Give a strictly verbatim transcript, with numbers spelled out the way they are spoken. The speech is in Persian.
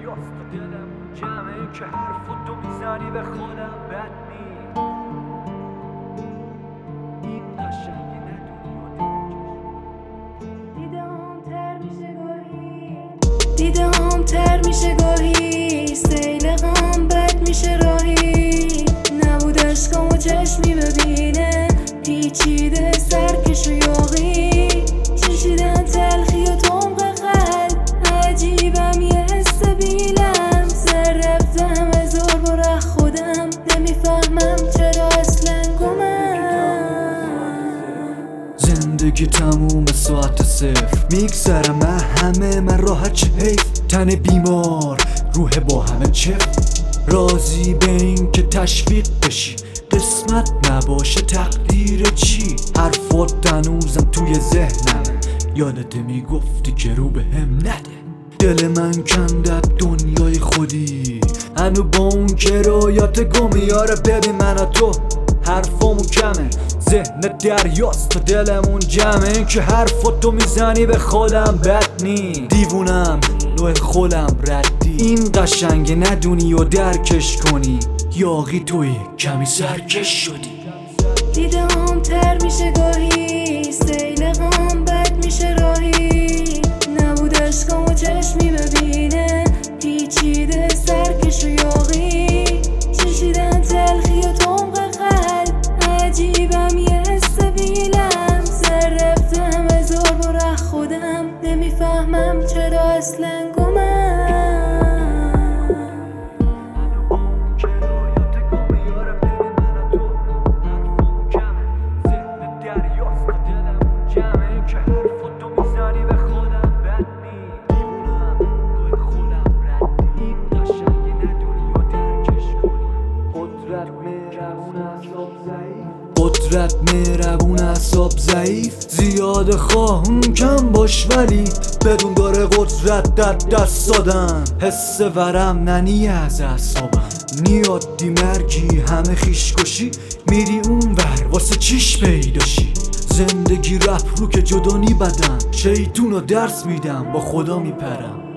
دریاست و دلم جمعه که حرف و تو میزنی به خودم بد نی این قشنگی ندونی و درکش دیده هم تر میشه گاهی سیل غم بد میشه راهی نبود عشقم و چشمی ببینه پیچیده سرکش و یاغی چشیدن تلخی و تمق قلب عجیبم یه حس بیلم سر رفتم هزار بار از خودم نمیفهمم چرا اصلا گمم زندگی تموم ساعت صفر میگذرم من همه من راحت چه حیف تن بیمار روح با همه چف راضی به این که تشویق بشی قسمت نباشه تقدیر چی حرفات هنوزم توی ذهنم یادت میگفتی که رو به هم نده دل من کندت دنیای خودی هنو با اون کرایات گمی آره ببین من و تو حرفامون کمه ذهن دریاست و دلمون جمعه که حرفاتو میزنی به خودم بد نی دیوونم نوع خودم ردی این قشنگ ندونی و درکش کنی یاغی توی کمی سرکش شدی دیده هم تر میشه گاهی سیل غم بد میشه راهی نبود عشقم و چشمی ببینه پیچیده سرکش و یاغی چشیدن تلخی و تمق قلب عجیبم یه حس بیلم سر رفتم هزار بار از خودم نمیفهمم چرا اصلا گمم قدرت مهربون اعصاب ضعیف زیاد خواهم کم باش ولی بدون داره قدرت در دست دادن حس ورم ننی از اعصابم نیادی مرگی همه خیش کشی میری اون ور واسه چیش پیداشی زندگی رپ رو که جدانی بدم شیطون رو درس میدم با خدا میپرم